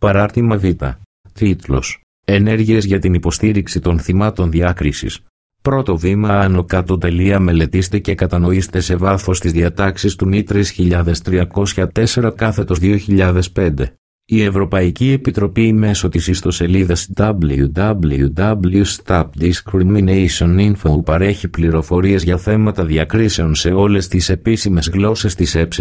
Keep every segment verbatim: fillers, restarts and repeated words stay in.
Παράρτημα Β. Τίτλος: Ενέργειες για την υποστήριξη των θυμάτων διάκρισης. Πρώτο βήμα άνω κάτω τελεία μελετήστε και κατανοήστε σε βάθος τις διατάξεις του Νη τρεις χιλιάδες τριακόσια τέσσερα κάθετος δύο χιλιάδες πέντε. Η Ευρωπαϊκή Επιτροπή μέσω της ιστοσελίδας double-u double-u double-u τελεία stop discrimination info παρέχει πληροφορίες για θέματα διακρίσεων σε όλες τις επίσημες γλώσσες της ΕΕ.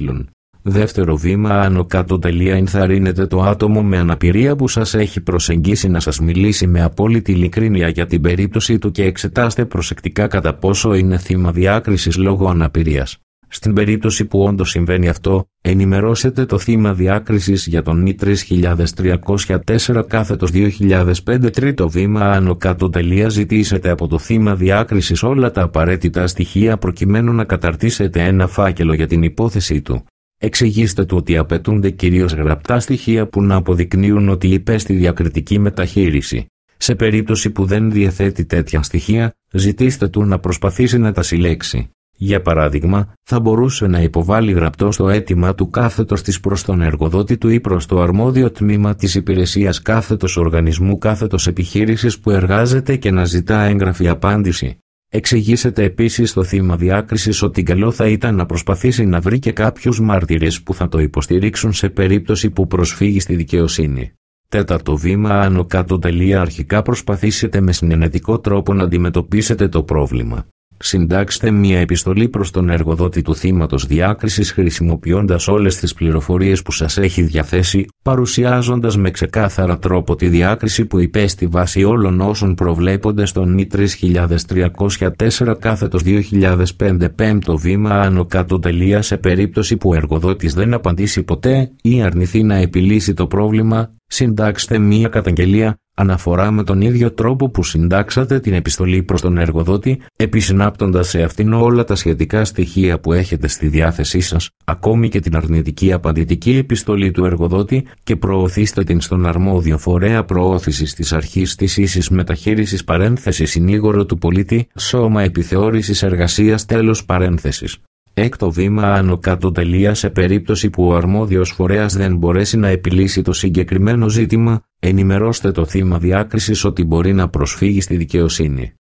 Δεύτερο βήμα άνω κάτω τελεία ενθαρρύνετε το άτομο με αναπηρία που σας έχει προσεγγίσει να σας μιλήσει με απόλυτη ειλικρίνεια για την περίπτωση του και εξετάστε προσεκτικά κατά πόσο είναι θύμα διάκρισης λόγω αναπηρίας. Στην περίπτωση που όντως συμβαίνει αυτό, ενημερώσετε το θύμα διάκρισης για τον Νη τρεις χιλιάδες τριακόσια τέσσερα κάθετος δύο χιλιάδες πέντε. Τρίτο βήμα άνω κάτω τελεία ζητήσετε από το θύμα διάκρισης όλα τα απαραίτητα στοιχεία προκειμένου να καταρτήσετε ένα φάκελο για την υπόθεσή του. Εξηγήστε του ότι απαιτούνται κυρίως γραπτά στοιχεία που να αποδεικνύουν ότι υπέστη διακριτική μεταχείριση. Σε περίπτωση που δεν διαθέτει τέτοια στοιχεία, ζητήστε του να προσπαθήσει να τα συλλέξει. Για παράδειγμα, θα μπορούσε να υποβάλει γραπτό στο αίτημα του κάθετος της προς τον εργοδότη του ή προς το αρμόδιο τμήμα της υπηρεσίας κάθετος οργανισμού κάθετος επιχείρησης που εργάζεται και να ζητά έγγραφη απάντηση. Εξηγήσετε επίσης στο θύμα διάκρισης ότι καλό θα ήταν να προσπαθήσει να βρει και κάποιους μάρτυρες που θα το υποστηρίξουν σε περίπτωση που προσφύγει στη δικαιοσύνη. Τέταρτο βήμα άνω κάτω τελεία αρχικά προσπαθήσετε με συνενετικό τρόπο να αντιμετωπίσετε το πρόβλημα. Συντάξτε μία επιστολή προς τον εργοδότη του θύματος διάκρισης χρησιμοποιώντας όλες τις πληροφορίες που σας έχει διαθέσει, παρουσιάζοντας με ξεκάθαρα τρόπο τη διάκριση που υπέστη βάσει όλων όσων προβλέπονται στον Νη τρεις χιλιάδες τριακόσια τέσσερα κάθετος δύο χιλιάδες πέντε. Πέμπτο βήμα άνω κάτω τελεία σε περίπτωση που ο εργοδότης δεν απαντήσει ποτέ ή αρνηθεί να επιλύσει το πρόβλημα, συντάξτε μία καταγγελία αναφορά με τον ίδιο τρόπο που συντάξατε την επιστολή προς τον εργοδότη, επισυνάπτοντας σε αυτήν όλα τα σχετικά στοιχεία που έχετε στη διάθεσή σας, ακόμη και την αρνητική απαντητική επιστολή του εργοδότη, και προωθήστε την στον αρμόδιο φορέα προώθησης της αρχής της ίσης μεταχείρισης παρένθεση συνήγορο του πολίτη, σώμα επιθεώρησης εργασίας τέλος παρένθεσης. Έκτο βήμα άνω κάτω τελεία σε περίπτωση που ο αρμόδιος φορέας δεν μπορέσει να επιλύσει το συγκεκριμένο ζήτημα, ενημερώστε το θύμα διάκρισης ότι μπορεί να προσφύγει στη δικαιοσύνη.